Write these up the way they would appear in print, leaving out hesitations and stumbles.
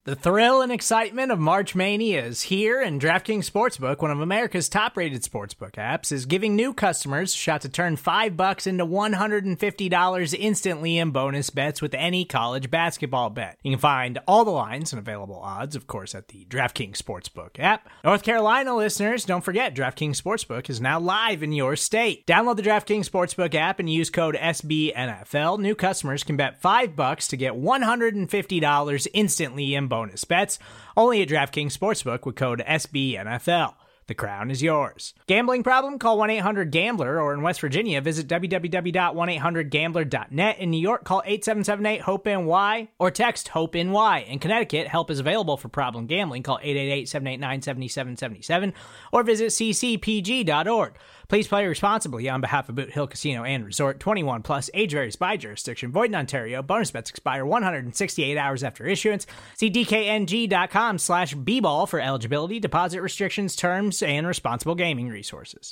The thrill and excitement of March Mania is here, and DraftKings Sportsbook, one of America's top-rated sportsbook apps, is giving new customers a shot to turn $5 into $150 instantly in bonus bets with any college basketball bet. You can find all the lines and available odds, of course, at the DraftKings Sportsbook app. North Carolina listeners, don't forget, DraftKings Sportsbook is now live in your state. Download the DraftKings Sportsbook app and use code SBNFL. New customers can bet $5 to get $150 instantly in bonus bets, only at DraftKings Sportsbook with code SBNFL. The crown is yours. Gambling problem? Call 1-800-GAMBLER, or in West Virginia, visit www.1800gambler.net. In New York, call 877-8-HOPE-NY or text HOPE-NY. In Connecticut, help is available for problem gambling. Call 888-789-7777 or visit ccpg.org. Please play responsibly on behalf of Boot Hill Casino and Resort. 21 plus, age varies by jurisdiction. Void in Ontario. Bonus bets expire 168 hours after issuance. See dkng.com/bball for eligibility, deposit restrictions, terms, and responsible gaming resources.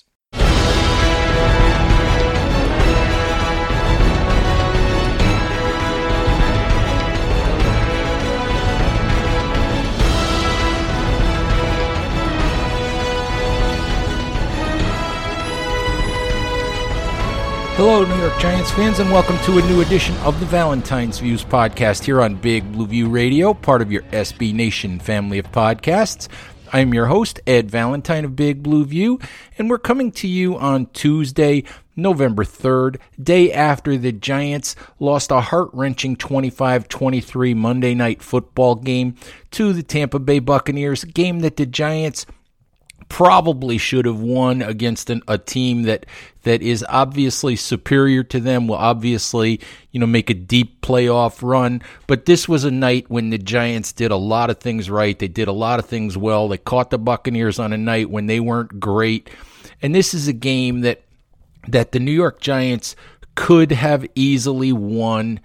Hello, New York Giants fans, and welcome to a new edition of the Valentine's Views podcast here on Big Blue View Radio, part of your SB Nation family of podcasts. I'm your host, Ed Valentine of Big Blue View, and we're coming to you on Tuesday, November 3rd, day after the Giants lost a heart-wrenching 25-23 Monday Night Football game to the Tampa Bay Buccaneers, a game that the Giants probably should have won against a team that is obviously superior to them, will obviously, make a deep playoff run. But this was a night when the Giants did a lot of things right. They did a lot of things well. They caught the Buccaneers on a night when they weren't great. And this is a game that the New York Giants could have easily won.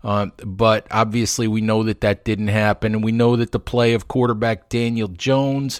But obviously we know that didn't happen, and we know that the play of quarterback Daniel Jones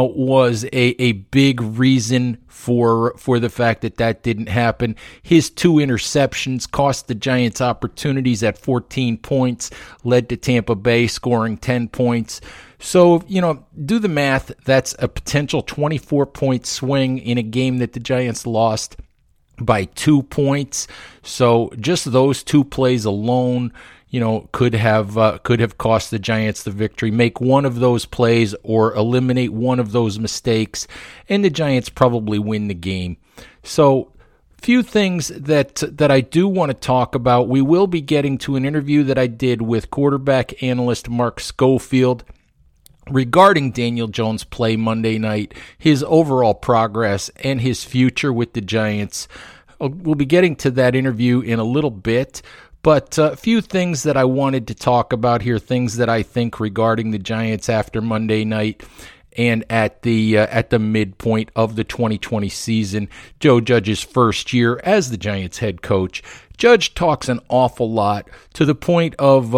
was a big reason for the fact that didn't happen. His 2 interceptions cost the Giants opportunities at 14 points, led to Tampa Bay scoring 10 points. So, do the math. That's a potential 24-point swing in a game that the Giants lost by 2 points. So just those 2 plays alone, could have cost the Giants the victory. Make one of those plays or eliminate one of those mistakes, and the Giants probably win the game. So few things that I do want to talk about. We will be getting to an interview that I did with quarterback analyst Mark Schofield regarding Daniel Jones' play Monday night, his overall progress, and his future with the Giants. We'll be getting to that interview in a little bit, but a few things that I wanted to talk about here, things that I think regarding the Giants after Monday night and at the midpoint of the 2020 season, Joe Judge's first year as the Giants head coach. Judge talks an awful lot, to the point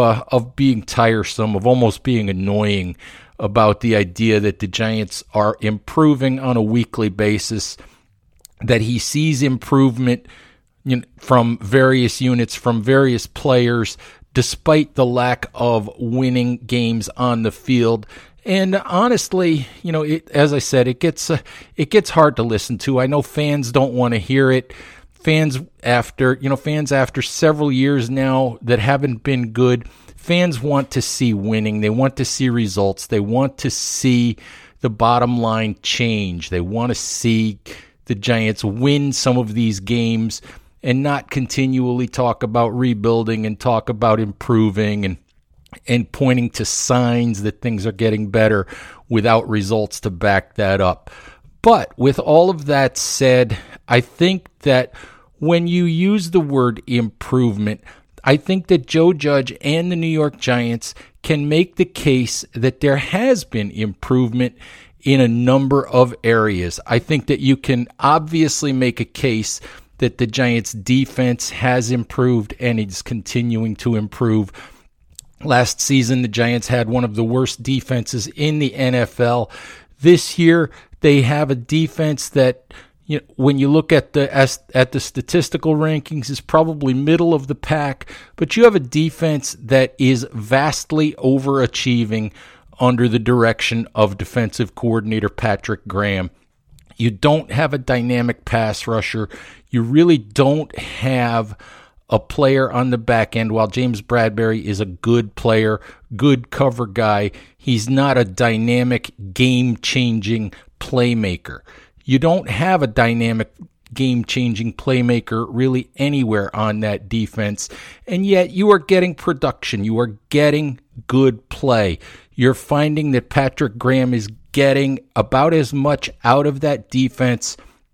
of being tiresome, of almost being annoying, about the idea that the Giants are improving on a weekly basis, that he sees improvement from various units, from various players, despite the lack of winning games on the field. And honestly, as I said, it gets hard to listen to. I know fans don't want to hear it. Fans after several years now that haven't been good, fans want to see winning. They want to see results. They want to see the bottom line change. They want to see the Giants win some of these games and not continually talk about rebuilding and talk about improving and pointing to signs that things are getting better without results to back that up. But with all of that said, I think that when you use the word improvement, I think that Joe Judge and the New York Giants can make the case that there has been improvement in a number of areas. I think that you can obviously make a case that the Giants' defense has improved and is continuing to improve. Last season, the Giants had one of the worst defenses in the NFL. This year, they have a defense that, when you look at the statistical rankings, is probably middle of the pack, but you have a defense that is vastly overachieving under the direction of defensive coordinator Patrick Graham. You don't have a dynamic pass rusher. You really don't have a player on the back end. While James Bradbury is a good player, good cover guy, he's not a dynamic, game-changing playmaker. You don't have a dynamic, game-changing playmaker really anywhere on that defense, and yet you are getting production. You are getting good play. You're finding that Patrick Graham is getting about as much out of that defense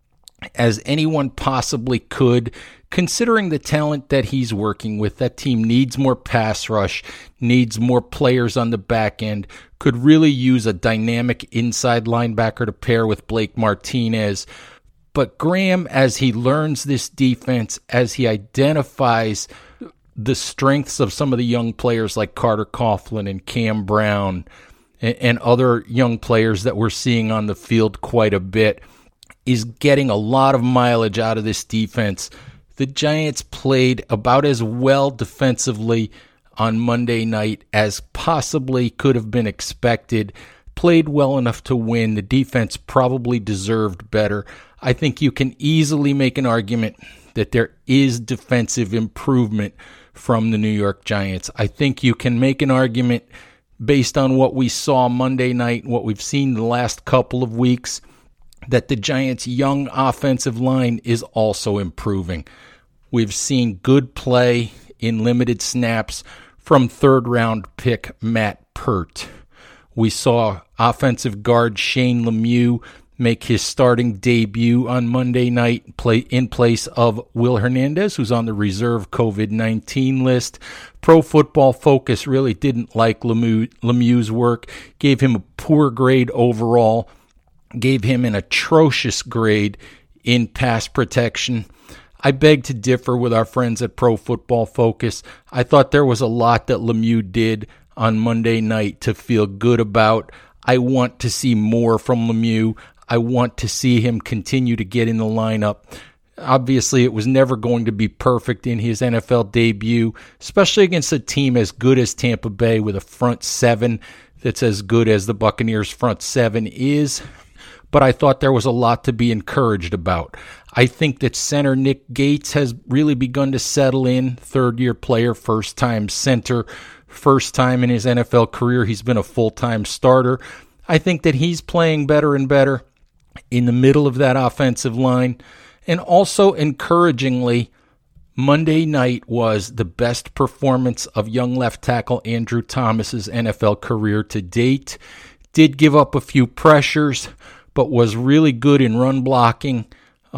as anyone possibly could, considering the talent that he's working with. That team needs more pass rush, needs more players on the back end, could really use a dynamic inside linebacker to pair with Blake Martinez. But Graham, as he learns this defense, as he identifies the strengths of some of the young players like Carter Coughlin and Cam Brown and other young players that we're seeing on the field quite a bit, is getting a lot of mileage out of this defense. The Giants played about as well defensively on Monday night as possibly could have been expected. Played well enough to win. The defense probably deserved better. I think you can easily make an argument that there is defensive improvement from the New York Giants. I think you can make an argument based on what we saw Monday night, what we've seen the last couple of weeks, that the Giants' young offensive line is also improving. We've seen good play in limited snaps from third-round pick Matt Peart. We saw offensive guard Shane Lemieux make his starting debut on Monday night in place of Will Hernandez, who's on the reserve COVID-19 list. Pro Football Focus really didn't like Lemieux's work, gave him a poor grade overall, gave him an atrocious grade in pass protection. I beg to differ with our friends at Pro Football Focus. I thought there was a lot that Lemieux did on Monday night to feel good about. I want to see more from Lemieux. I want to see him continue to get in the lineup. Obviously, it was never going to be perfect in his NFL debut, especially against a team as good as Tampa Bay with a front seven that's as good as the Buccaneers' front seven is. But I thought there was a lot to be encouraged about. I think that center Nick Gates has really begun to settle in. Third-year player, first-time center, first time in his NFL career he's been a full-time starter. I think that he's playing better and better in the middle of that offensive line. And also, encouragingly, Monday night was the best performance of young left tackle Andrew Thomas's NFL career to date. Did give up a few pressures, but was really good in run blocking.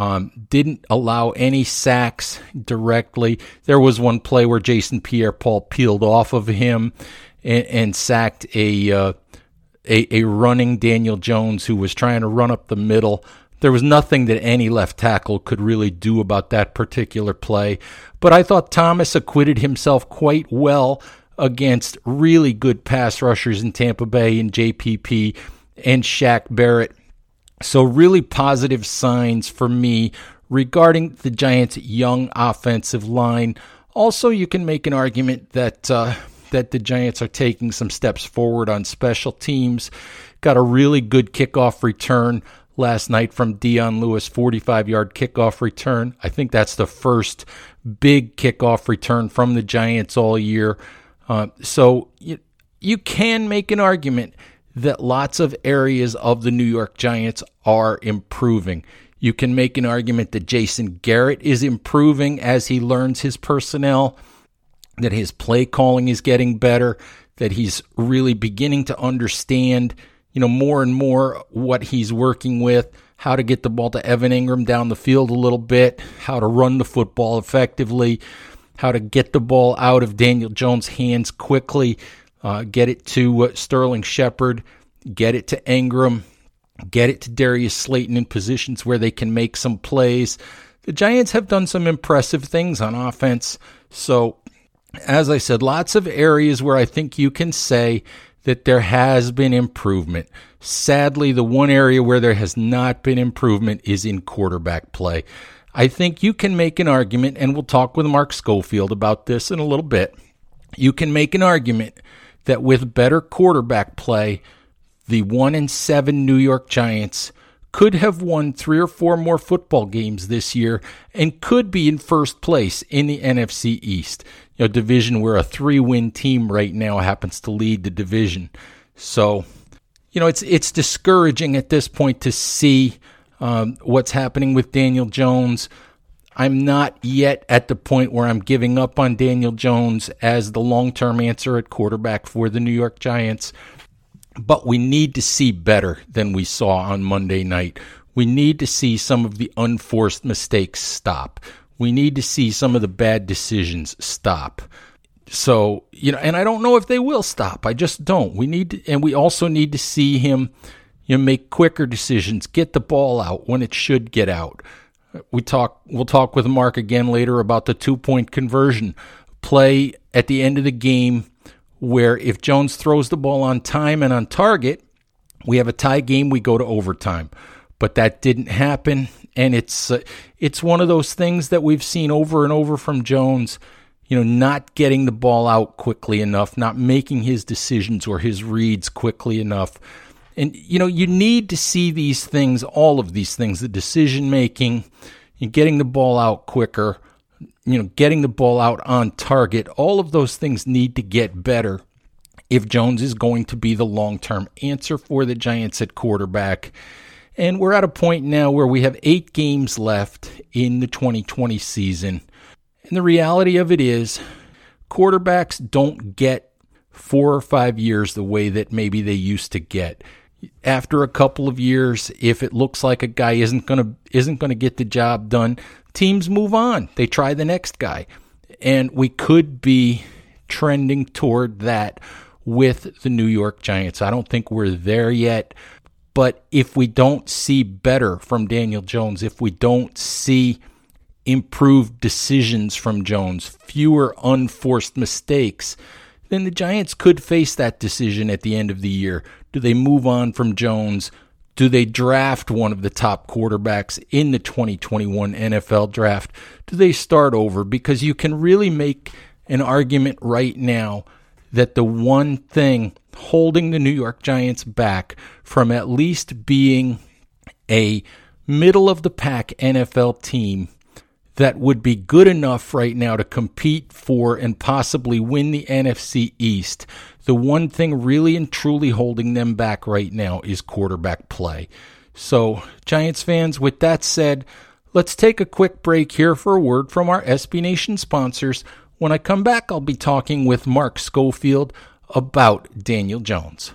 Didn't allow any sacks directly. There was one play where Jason Pierre-Paul peeled off of him and sacked a running Daniel Jones who was trying to run up the middle. There was nothing that any left tackle could really do about that particular play. But I thought Thomas acquitted himself quite well against really good pass rushers in Tampa Bay and JPP and Shaq Barrett. So really positive signs for me regarding the Giants' young offensive line. Also, you can make an argument that the Giants are taking some steps forward on special teams. Got a really good kickoff return last night from Dion Lewis, 45-yard kickoff return. I think that's the first big kickoff return from the Giants all year. So you can make an argument that lots of areas of the New York Giants are improving. You can make an argument that Jason Garrett is improving as he learns his personnel, that his play calling is getting better, that he's really beginning to understand, more and more what he's working with, how to get the ball to Evan Ingram down the field a little bit, how to run the football effectively, how to get the ball out of Daniel Jones' hands quickly, get it to Sterling Shepard, get it to Ingram, get it to Darius Slayton in positions where they can make some plays. The Giants have done some impressive things on offense. So, as I said, lots of areas where I think you can say that there has been improvement. Sadly, the one area where there has not been improvement is in quarterback play. I think you can make an argument, and we'll talk with Mark Schofield about this in a little bit. You can make an argument that with better quarterback play, the 1-7 New York Giants could have won 3 or 4 more football games this year and could be in first place in the NFC East, a division where a 3-win team right now happens to lead the division. So, it's discouraging at this point to see what's happening with Daniel Jones. I'm not yet at the point where I'm giving up on Daniel Jones as the long-term answer at quarterback for the New York Giants. But we need to see better than we saw on Monday night. We need to see some of the unforced mistakes stop. We need to see some of the bad decisions stop. So, and I don't know if they will stop. I just don't. We also need to see him, make quicker decisions, get the ball out when it should get out. We'll talk with Mark again later about the 2-point conversion play at the end of the game, where if Jones throws the ball on time and on target, we have a tie game, we go to overtime. But that didn't happen, and it's one of those things that we've seen over and over from Jones, not getting the ball out quickly enough, not making his decisions or his reads quickly enough. And, you need to see these things, all of these things, the decision-making, getting the ball out quicker, getting the ball out on target. All of those things need to get better if Jones is going to be the long-term answer for the Giants at quarterback. And we're at a point now where we have 8 games left in the 2020 season. And the reality of it is, quarterbacks don't get 4 or 5 years the way that maybe they used to get. After a couple of years, if it looks like a guy isn't going to get the job done, teams move on. They try the next guy. And we could be trending toward that with the New York Giants. I don't think we're there yet. But if we don't see better from Daniel Jones, if we don't see improved decisions from Jones, fewer unforced mistakes, then the Giants could face that decision at the end of the year. Do they move on from Jones? Do they draft one of the top quarterbacks in the 2021 NFL draft? Do they start over? Because you can really make an argument right now that the one thing holding the New York Giants back from at least being a middle-of-the-pack NFL team that would be good enough right now to compete for and possibly win the NFC East, the one thing really and truly holding them back right now is quarterback play. So, Giants fans, with that said, let's take a quick break here for a word from our SB Nation sponsors. When I come back, I'll be talking with Mark Schofield about Daniel Jones.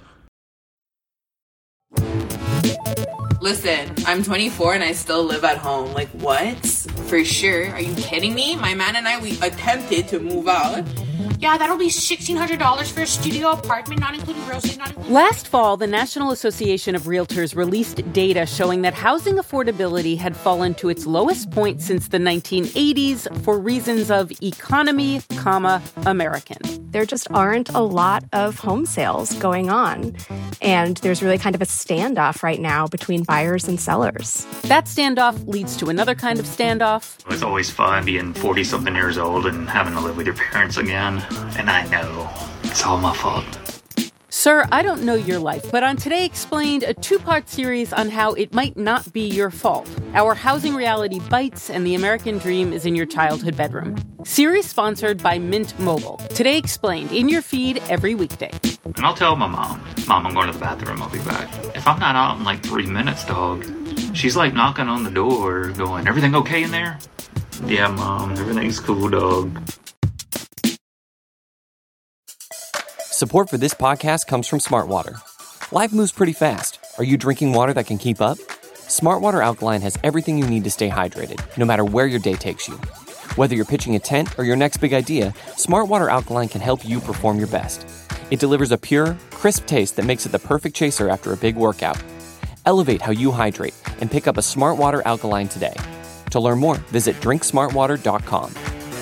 Listen, I'm 24 and I still live at home. Like, what? For sure. Are you kidding me? My man and I, we attempted to move out. Yeah, that'll be $1,600 for a studio apartment, not including groceries, not including... Last fall, the National Association of Realtors released data showing that housing affordability had fallen to its lowest point since the 1980s for reasons of economy, American. There just aren't a lot of home sales going on. And there's really kind of a standoff right now between buyers and sellers. That standoff leads to another kind of standoff. It's always fun being 40-something years old and having to live with your parents again. And I know it's all my fault. Sir, I don't know your life, but on Today Explained, a 2-part series on how it might not be your fault. Our housing reality bites and the American dream is in your childhood bedroom. Series sponsored by Mint Mobile. Today Explained, in your feed every weekday. And I'll tell my mom, I'm going to the bathroom, I'll be back. If I'm not out in like 3 minutes, dog, she's like knocking on the door going, everything okay in there? Yeah, Mom, everything's cool, dog. Support for this podcast comes from Smartwater. Life moves pretty fast. Are you drinking water that can keep up? Smartwater Alkaline has everything you need to stay hydrated, no matter where your day takes you. Whether you're pitching a tent or your next big idea, Smartwater Alkaline can help you perform your best. It delivers a pure, crisp taste that makes it the perfect chaser after a big workout. Elevate how you hydrate and pick up a Smartwater Alkaline today. To learn more, visit drinksmartwater.com.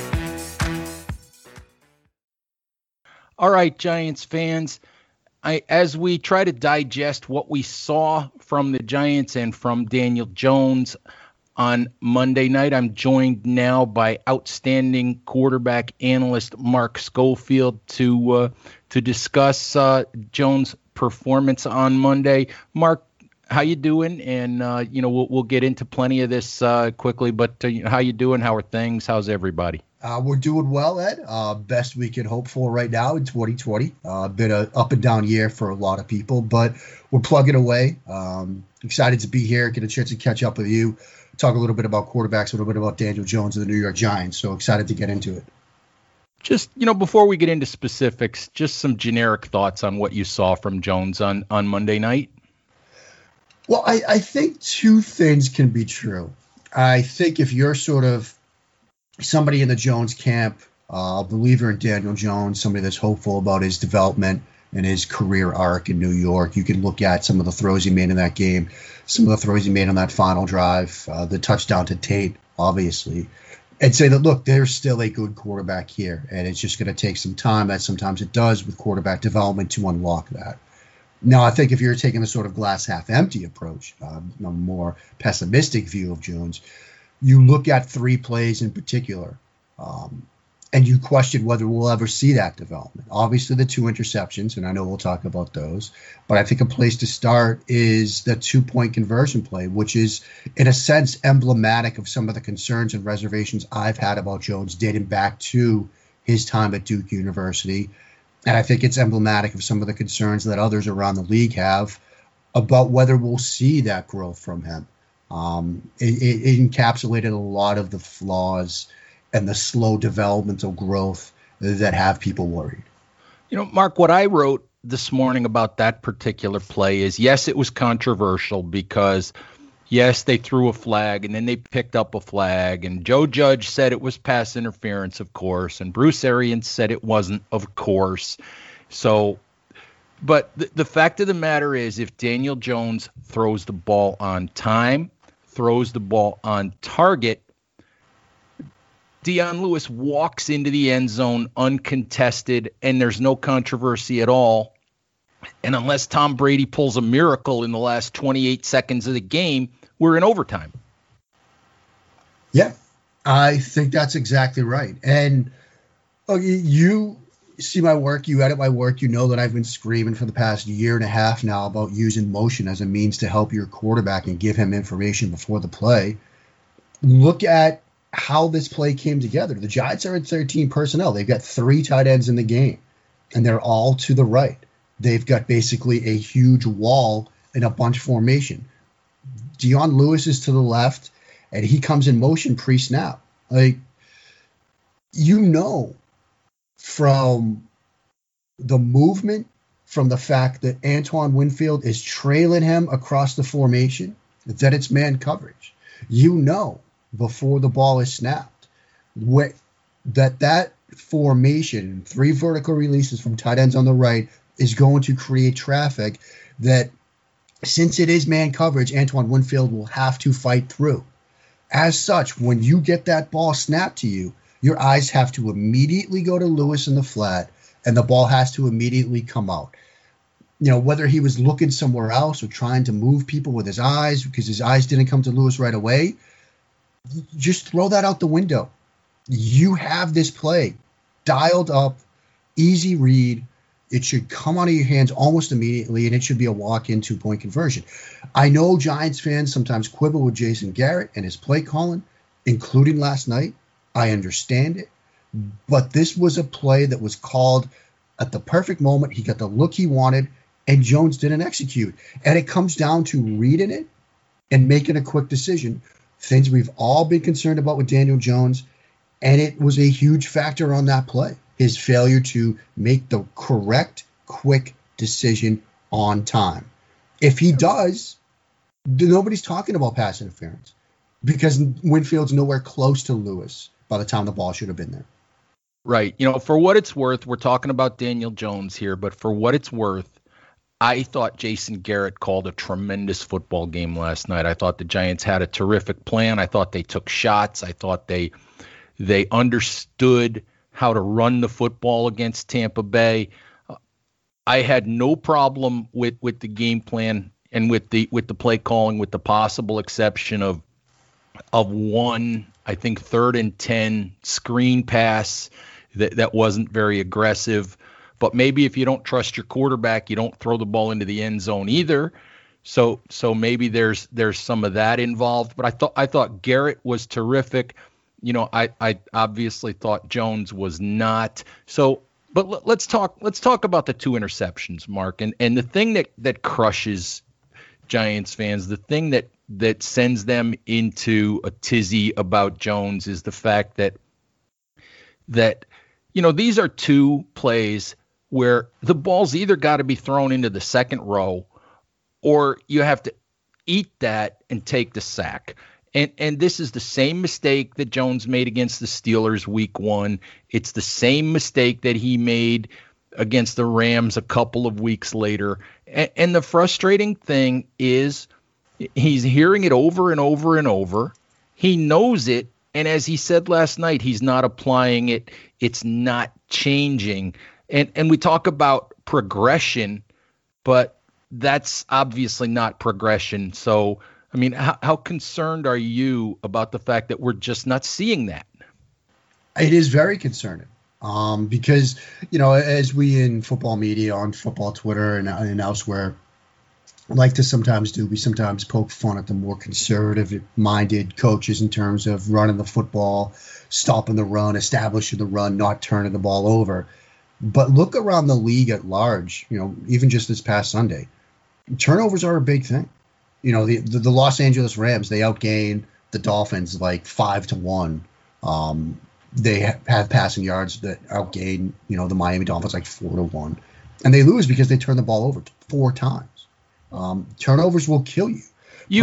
All right, Giants fans, as we try to digest what we saw from the Giants and from Daniel Jones on Monday night, I'm joined now by outstanding quarterback analyst Mark Schofield to to discuss Jones' performance on Monday. Mark, how you doing? And we'll get into plenty of this quickly. But how you doing? How are things? How's everybody? We're doing well, Ed. Best we can hope for right now in 2020. Been an up and down year for a lot of people, but we're plugging away. Excited to be here, get a chance to catch up with you, talk a little bit about quarterbacks, a little bit about Daniel Jones of the New York Giants. So excited to get into it. Just, before we get into specifics, just some generic thoughts on what you saw from Jones on Monday night. Well, I think two things can be true. I think if you're sort of somebody in the Jones camp, a believer in Daniel Jones, somebody that's hopeful about his development and his career arc in New York, you can look at some of the throws he made in that game, some of the throws he made on that final drive, the touchdown to Tate, obviously, and say that, look, there's still a good quarterback here, and it's just going to take some time, that sometimes it does with quarterback development, to unlock that. Now, I think if you're taking a sort of glass half empty approach, a more pessimistic view of Jones, you look at three plays in particular, and you question whether we'll ever see that development. Obviously, the two interceptions, and I know we'll talk about those, but I think a place to start is the 2-point conversion play, which is, in a sense, emblematic of some of the concerns and reservations I've had about Jones dating back to his time at Duke University. And I think it's emblematic of some of the concerns that others around the league have about whether we'll see that growth from him. It encapsulated a lot of the flaws and the slow developmental growth that have people worried. Mark, what I wrote this morning about that particular play is, yes, it was controversial because, yes, they threw a flag and then they picked up a flag, and Joe Judge said it was pass interference, of course, and Bruce Arians said it wasn't, of course. So, but the fact of the matter is, if Daniel Jones throws the ball on time, throws the ball on target, Dion Lewis walks into the end zone uncontested, and there's no controversy at all. And unless Tom Brady pulls a miracle in the last 28 seconds of the game, we're in overtime. Yeah, I think that's exactly right. And you see my work, you edit my work, you know that I've been screaming for the past year and a half now about using motion as a means to help your quarterback and give him information before the play. Look at how this play came together. The Giants are at 13 personnel. They've got 3 tight ends in the game, and they're all to the right. They've got basically a huge wall in a bunch formation. Dion Lewis is to the left, and he comes in motion pre-snap. From the movement, from the fact that Antoine Winfield is trailing him across the formation, that it's man coverage. Before the ball is snapped, that formation, 3 vertical releases from tight ends on the right, is going to create traffic that, since it is man coverage, Antoine Winfield will have to fight through. As such, when you get that ball snapped to you, your eyes have to immediately go to Lewis in the flat, and the ball has to immediately come out. Whether he was looking somewhere else or trying to move people with his eyes because his eyes didn't come to Lewis right away, just throw that out the window. You have this play dialed up, easy read. It should come out of your hands almost immediately, and it should be a walk-in 2-point conversion. I know Giants fans sometimes quibble with Jason Garrett and his play calling, including last night. I understand it. But this was a play that was called at the perfect moment. He got the look he wanted, and Jones didn't execute. And it comes down to reading it and making a quick decision. Things we've all been concerned about with Daniel Jones, and it was a huge factor on that play. His failure to make the correct, quick decision on time. If he does, nobody's talking about pass interference because Winfield's nowhere close to Lewis by the time the ball should have been there. Right. For what it's worth, we're talking about Daniel Jones here, but for what it's worth, I thought Jason Garrett called a tremendous football game last night. I thought the Giants had a terrific plan. I thought they took shots. I thought they understood how to run the football against Tampa Bay. I had no problem with the game plan and with the play calling, with the possible exception of one, I think, 3rd and 10 screen pass that wasn't very aggressive. But maybe if you don't trust your quarterback, you don't throw the ball into the end zone either. So maybe there's some of that involved. But I thought Garrett was terrific. You know, I obviously thought Jones was not. So, but let's talk about the 2 interceptions, Mark. And the thing that crushes Giants fans, the thing that sends them into a tizzy about Jones is the fact that you know, these are 2 plays where the ball's either got to be thrown into the second row or you have to eat that and take the sack. And this is the same mistake that Jones made against the Steelers week 1. It's the same mistake that he made against the Rams a couple of weeks later. And the frustrating thing is he's hearing it over and over and over. He knows it. And as he said last night, he's not applying it. It's not changing. And we talk about progression, but that's obviously not progression. So, I mean, how concerned are you about the fact that we're just not seeing that? It is very concerning because, you know, as we in football media, on football Twitter and elsewhere, like to sometimes do, we sometimes poke fun at the more conservative-minded coaches in terms of running the football, stopping the run, establishing the run, not turning the ball over. But look around the league at large, you know, even just this past Sunday, turnovers are a big thing. You know, the Los Angeles Rams, they outgained the Dolphins like 5-1. They have passing yards that outgain, you know, the Miami Dolphins like 4-1. And they lose because they turn the ball over 4 times. Turnovers will kill you. You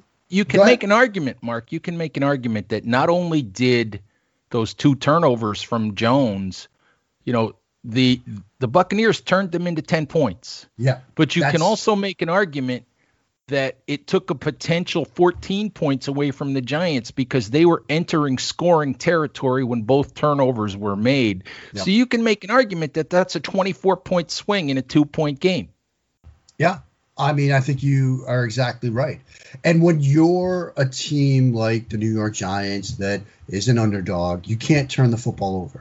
can make an argument, Mark. You can make an argument that not only did those 2 turnovers from Jones, you know, the Buccaneers turned them into 10 points. Yeah. But you can also make an argument that it took a potential 14 points away from the Giants because they were entering scoring territory when both turnovers were made. Yep. So you can make an argument that that's a 24-point swing in a 2-point game. Yeah. I mean, I think you are exactly right. And when you're a team like the New York Giants that is an underdog, you can't turn the football over.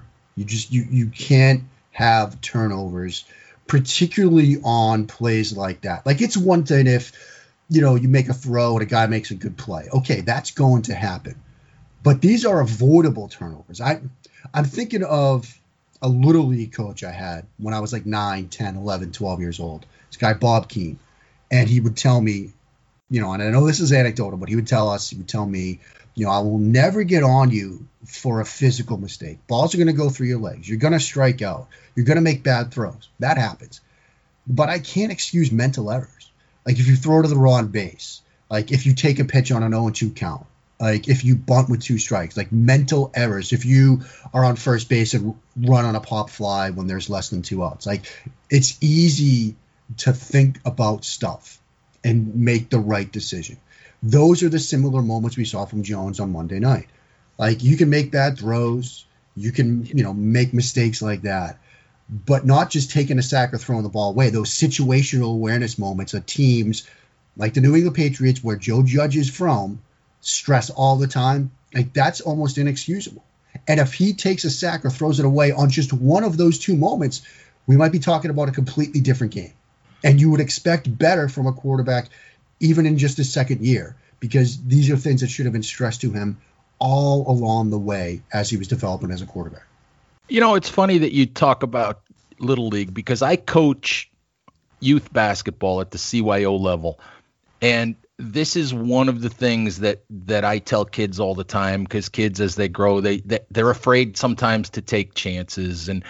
You can't have turnovers, particularly on plays like that. Like, it's one thing if, you know, you make a throw and a guy makes a good play. Okay, that's going to happen. But these are avoidable turnovers. I'm thinking of a Little League coach I had when I was like 9, 10, 11, 12 years old. This guy, Bob Keene. And he would tell me, you know, and I know this is anecdotal, but he would tell me, you know, I will never get on you for a physical mistake. Balls are going to go through your legs. You're going to strike out. You're going to make bad throws. That happens. But I can't excuse mental errors. Like if you throw to the wrong base, like if you take a pitch on an 0-2 count, like if you bunt with 2 strikes, like mental errors. If you are on first base and run on a pop fly when there's less than 2 outs, like it's easy to think about stuff and make the right decision. Those are the similar moments we saw from Jones on Monday night. Like you can make bad throws, you can, you know, make mistakes like that, but not just taking a sack or throwing the ball away. Those situational awareness moments of teams like the New England Patriots, where Joe Judge is from, stress all the time. Like that's almost inexcusable. And if he takes a sack or throws it away on just one of those 2 moments, we might be talking about a completely different game. And you would expect better from a quarterback, even in just his second year, because these are things that should have been stressed to him all along the way as he was developing as a quarterback. You know, it's funny that you talk about Little League because I coach youth basketball at the CYO level. And this is one of the things that I tell kids all the time, because kids, as they grow, they're afraid sometimes to take chances. And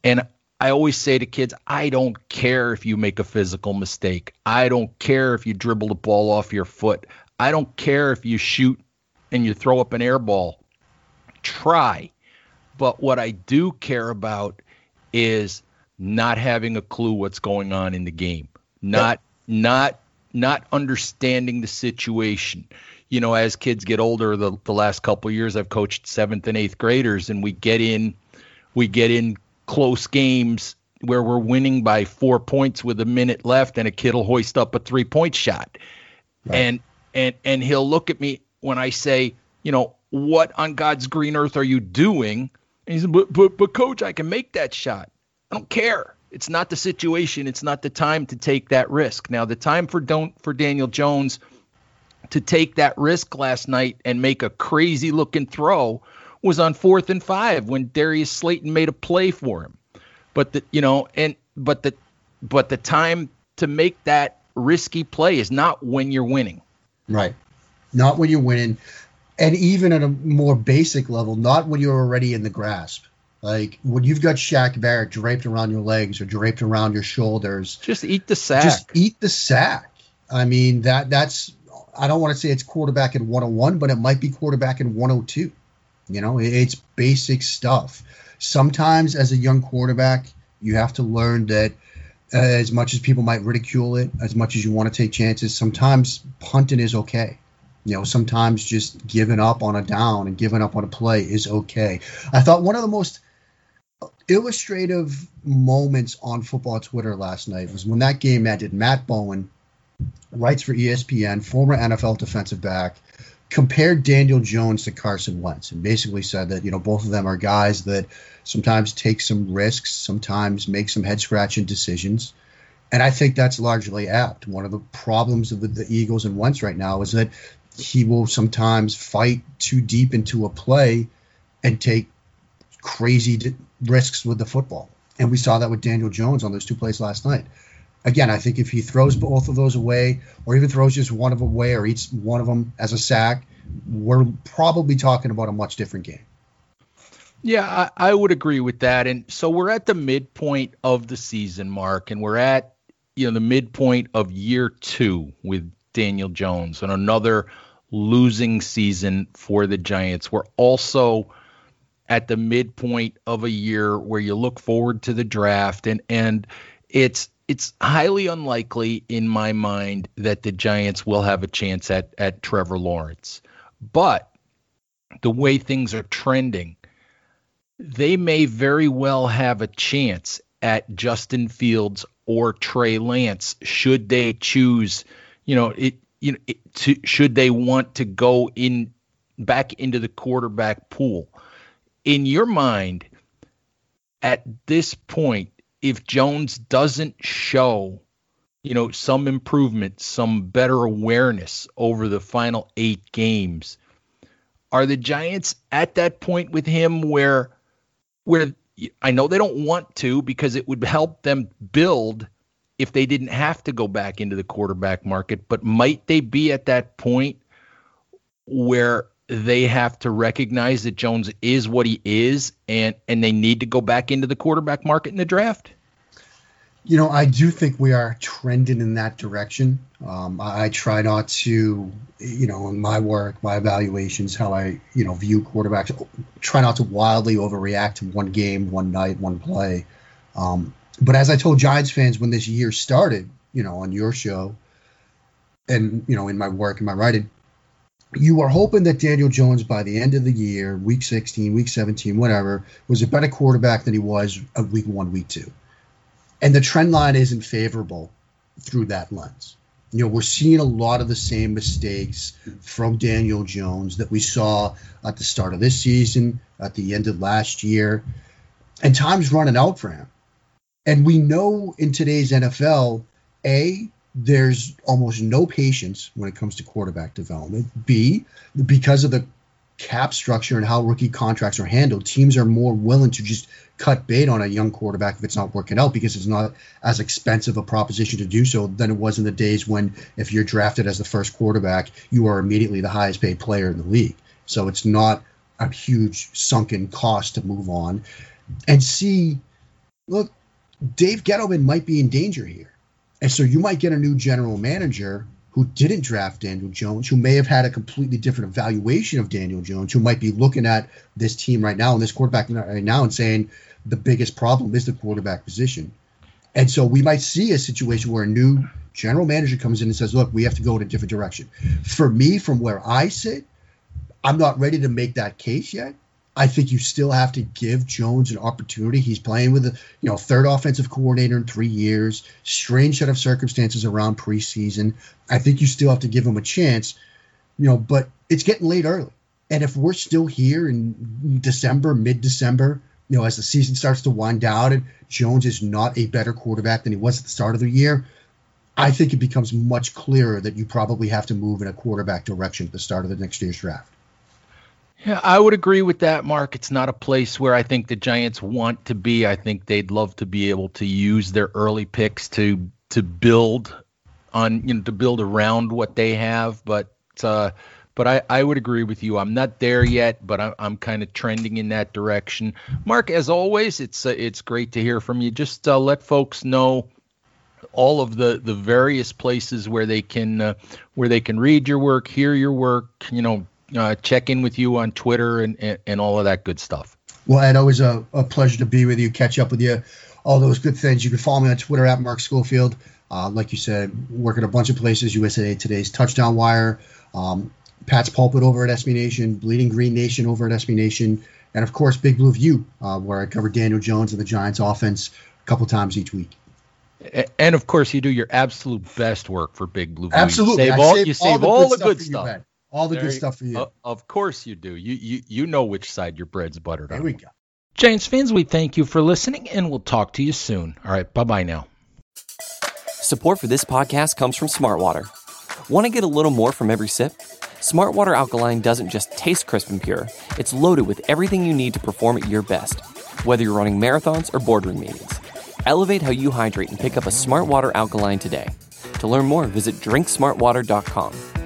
I always say to kids, I don't care if you make a physical mistake. I don't care if you dribble the ball off your foot. I don't care if you shoot and you throw up an air ball. Try. But what I do care about is not having a clue what's going on in the game. Not understanding the situation. You know, as kids get older, the last couple of years I've coached 7th and 8th graders, and we get in close games where we're winning by 4 points with a minute left and a kid will hoist up a 3-point shot. Right. And he'll look at me when I say, you know, what on God's green earth are you doing? And he said, but coach, I can make that shot. I don't care. It's not the situation. It's not the time to take that risk. Now, the time for Daniel Jones to take that risk last night and make a crazy looking throw was on 4th and 5 when Darius Slayton made a play for him. But the time to make that risky play is not when you're winning. Right. Not when you're winning. And even at a more basic level, not when you're already in the grasp. Like when you've got Shaq Barrett draped around your legs or draped around your shoulders. Just eat the sack. Just eat the sack. I mean, that's, I don't want to say it's quarterback in 101, but it might be quarterback in 102. You know, it's basic stuff. Sometimes as a young quarterback, you have to learn that as much as people might ridicule it, as much as you want to take chances, sometimes punting is okay. You know, sometimes just giving up on a down and giving up on a play is okay. I thought one of the most illustrative moments on football Twitter last night was when that game ended. Matt Bowen, writes for ESPN, former NFL defensive back, compared Daniel Jones to Carson Wentz and basically said that, you know, both of them are guys that sometimes take some risks, sometimes make some head-scratching decisions. And I think that's largely apt. One of the problems of the Eagles and Wentz right now is that he will sometimes fight too deep into a play and take crazy risks with the football. And we saw that with Daniel Jones on those 2 plays last night. Again, I think if he throws both of those away or even throws just one of them away or eats one of them as a sack, we're probably talking about a much different game. Yeah, I would agree with that. And so we're at the midpoint of the season, Mark, and we're at, you know, the midpoint of year 2 with Daniel Jones and another losing season for the Giants. We're also at the midpoint of a year where you look forward to the draft, and it's highly unlikely in my mind that the Giants will have a chance at Trevor Lawrence. But the way things are trending, they may very well have a chance at Justin Fields or Trey Lance should they choose, should they want to go back into the quarterback pool. In your mind, at this point, if Jones doesn't show, some improvement, some better awareness over the final 8 games, are the Giants at that point with him where I know they don't want to because it would help them build if they didn't have to go back into the quarterback market, but might they be at that point where they have to recognize that Jones is what he is and they need to go back into the quarterback market in the draft? I do think we are trending in that direction. I try not to, in my work, my evaluations, how I, view quarterbacks, try not to wildly overreact to one game, one night, one play. But as I told Giants fans when this year started, on your show and, in my work and my writing, you are hoping that Daniel Jones by the end of the year, week 16, week 17, whatever, was a better quarterback than he was at week 1, week 2. And the trend line isn't favorable through that lens. We're seeing a lot of the same mistakes from Daniel Jones that we saw at the start of this season, at the end of last year, and time's running out for him. And we know in today's NFL, A, there's almost no patience when it comes to quarterback development. B, because of the cap structure and how rookie contracts are handled, teams are more willing to just cut bait on a young quarterback if it's not working out because it's not as expensive a proposition to do so than it was in the days when if you're drafted as the first quarterback, you are immediately the highest paid player in the league. So it's not a huge sunken cost to move on. And C, look, Dave Gettleman might be in danger here. And so you might get a new general manager who didn't draft Daniel Jones, who may have had a completely different evaluation of Daniel Jones, who might be looking at this team right now and this quarterback right now and saying the biggest problem is the quarterback position. And so we might see a situation where a new general manager comes in and says, look, we have to go in a different direction. For me, from where I sit, I'm not ready to make that case yet. I think you still have to give Jones an opportunity. He's playing with a third offensive coordinator in 3 years, strange set of circumstances around preseason. I think you still have to give him a chance, but it's getting late early. And if we're still here in December, mid-December, as the season starts to wind down and Jones is not a better quarterback than he was at the start of the year, I think it becomes much clearer that you probably have to move in a quarterback direction at the start of the next year's draft. Yeah, I would agree with that, Mark. It's not a place where I think the Giants want to be. I think they'd love to be able to use their early picks to build on, to build around what they have. But I would agree with you. I'm not there yet, but I'm kind of trending in that direction. Mark, as always, it's great to hear from you. Just let folks know all of the various places where they can read your work, hear your work, check in with you on Twitter and all of that good stuff. Well, Ed, always a pleasure to be with you, catch up with you, all those good things. You can follow me on Twitter at Mark Schofield. Like you said, work at a bunch of places, USA Today's Touchdown Wire, Pat's Pulpit over at SB Nation, Bleeding Green Nation over at SB Nation, and of course, Big Blue View, where I cover Daniel Jones and the Giants offense a couple times each week. And of course, you do your absolute best work for Big Blue View. Absolutely. You save all the good stuff. All the good stuff for you. Of course you do. You know which side your bread's buttered on. There we go. Giants fans, we thank you for listening, and we'll talk to you soon. All right, bye-bye now. Support for this podcast comes from Smartwater. Want to get a little more from every sip? Smartwater Alkaline doesn't just taste crisp and pure. It's loaded with everything you need to perform at your best, whether you're running marathons or boardroom meetings. Elevate how you hydrate and pick up a Smartwater Alkaline today. To learn more, visit drinksmartwater.com.